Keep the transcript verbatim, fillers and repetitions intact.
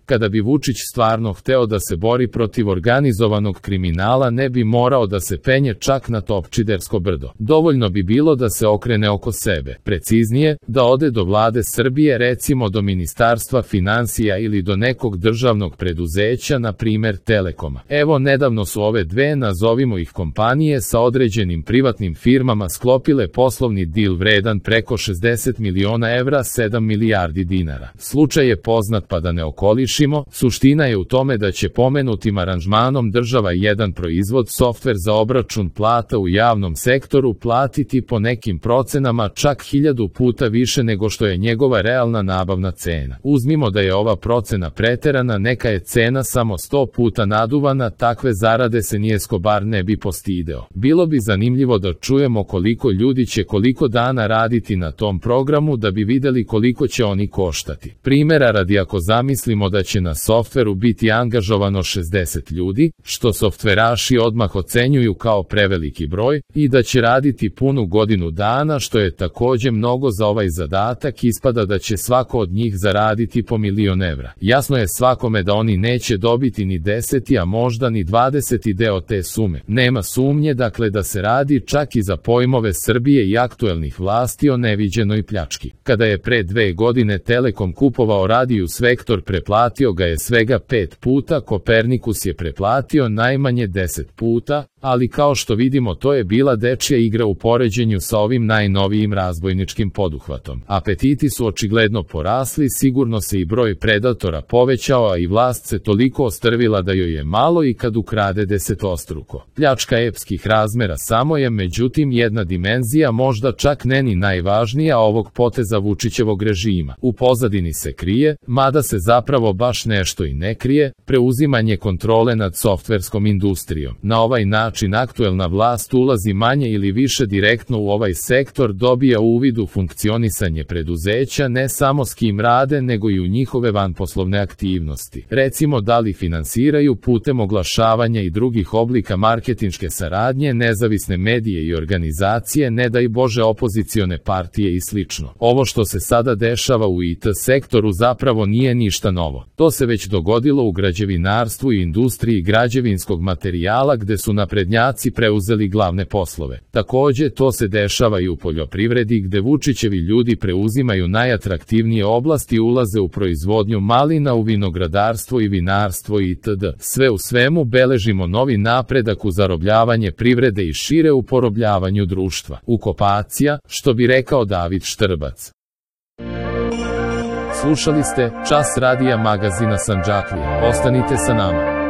Kada bi Vučić stvarno hteo da se bori protiv organizovanog kriminala, ne bi morao da se penje čak na Topčidersko brdo. Dovoljno bi bilo da se okrene oko sebe. Preciznije, da ode do vlade Srbije, recimo do Ministarstva finansija ili do nekog državnog preduzeća, na primer Telekoma. Evo, nedavno su ove dve, nazovimo ih kompanije, sa određenim privatnim firmama sklopile poslovni dil vredan preko šezdeset miliona evra, sedam milijardi dinara. Slučaj je poznat, pa da ne okolišimo, suština je u tome da će pomenutim aranžmanom država jedan proizvod, softver za obračun plata u javnom sektoru, platiti po nekim procenama čak hiljadu puta više nego što je njegova realna nabavna cena. Uzmimo da je ova procena preterana, neka je cena samo sto puta naduvana, takve zarade se ni Escobar ne bi postideo. Bilo bi zanimljivo da čujemo koliko ljudi će koliko dana raditi na tom programu da bi videli koliko će oni koštati. Primera radi, ako zamislimo da će na softveru biti angažovano šezdeset ljudi, što softveraši odmah ocenjuju kao preveliki broj, i da će raditi punu godinu dana, što je takođe mnogo za ovaj zadatak, ispada da će svako od njih zaraditi po milion evra. Jasno je svakome da oni neće dobiti ni deseti, a možda ni dvadeseti deo te sume. Nema sumnje, dakle, da se radi čak i za pojmove Srbije i aktuelnih vlasti o neviđenoj pljački. Kada je pre dve godine Telekom kupovao Radius Vektor, preplatio ga je svega pet puta, Kopernikus je preplatio najmanje deset puta, ali kao što vidimo, to je bila dečija igra u poređenju sa ovim najnovijim razbojničkim poduhvatom. Apetiti su očigledno porasli, sigurno se i broj predatora povećao, a i vlast se toliko ostrvila da joj je malo i kad ukrade desetostruko. Pljačka epskih razmera samo je, međutim, jedna dimenzija, možda čak ne ni najvažnija, ovog poteza Vučićevog režima. U pozadini se krije, mada se zapravo baš nešto i ne krije, preuzimanje kontrole nad softverskom industrijom. Na ovaj način aktuelna vlast ulazi manje ili više direktno u ovaj sektor, dobija uvid u funkcionisanje preduzeća, ne samo s kim rade, nego i u njihove vanposlovne aktivnosti. Recimo, da li finansiraju putem oglašavanja i drugih oblika marketinške saradnje nezavisne medije i organizacije, ne daj Bože opozicione partije i slično. Ovo što se sada dešava u I T sektoru zapravo nije ništa novo. To se već dogodilo u građevinarstvu i industriji građevinskog materijala, gde su naprednjaci preuzeli glavne poslove. Takođe, to se dešava i u poljoprivredi, gde Vučićevi ljudi preuzimaju najatraktivnije oblasti, ulaze u proizvodnju malina, u vinogradarstvo i vinarstvo itd. Sve u svemu beležimo novi napredak u zarobljavanje privrede i šire u porobljavanju društva. Ukopacija, što bi rekao David Štrbac. Slušali ste Čas radija magazina Sandžaklija. Ostanite sa nama.